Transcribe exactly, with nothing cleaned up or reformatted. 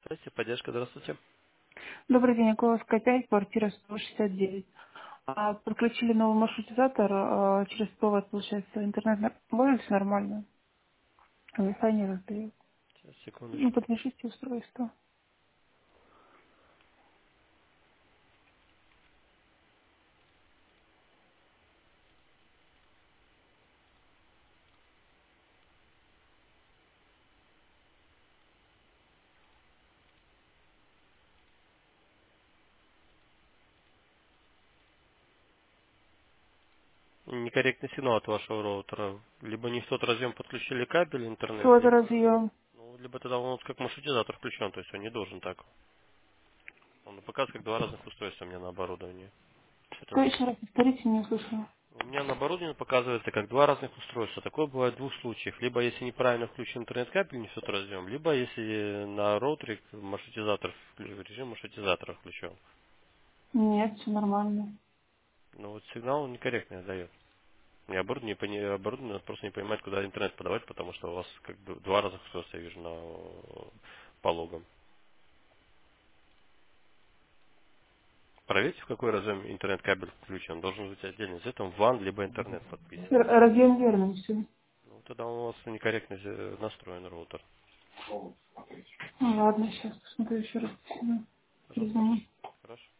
Здравствуйте, поддержка, здравствуйте. Добрый день, Околовская опять, квартира сто шестьдесят девять. А, подключили новый маршрутизатор, а, через провод, получается, интернет на- ловится нормально, а Wi-Fi не раздает. Сейчас, Ну, секундочку. подвяжите устройство. Некорректный сигнал от вашего роутера. Либо не в тот разъем подключили кабель интернет, Что это либо, разъем? ну, либо тогда он вот как маршрутизатор включен, то есть он не должен так. Он показывает как два разных устройства у меня на оборудовании. Что Это еще раз повторите, не услышала. у меня на оборудовании показывается как два разных устройства. Такое бывает в двух случаях. Либо если неправильно включен интернет-кабель, не в тот разъем, либо если на роутере маршрутизатор, вклю- режим маршрутизатора включен. Нет, все нормально. Но вот сигнал он некорректный дает. И оборудование, не пони- оборудование просто не понимает, куда интернет подавать, потому что у вас как бы два разных устройства, я вижу, на э, по логам. Проверьте, в какой разъем интернет-кабель включен. Должен быть отдельно. Из этого ван либо интернет Р- подписан. разъем верный, все. Ну, тогда у вас некорректно э, настроен роутер. Ну, ладно, сейчас посмотрю еще раз. Пожалуйста. Перезвоню. Хорошо.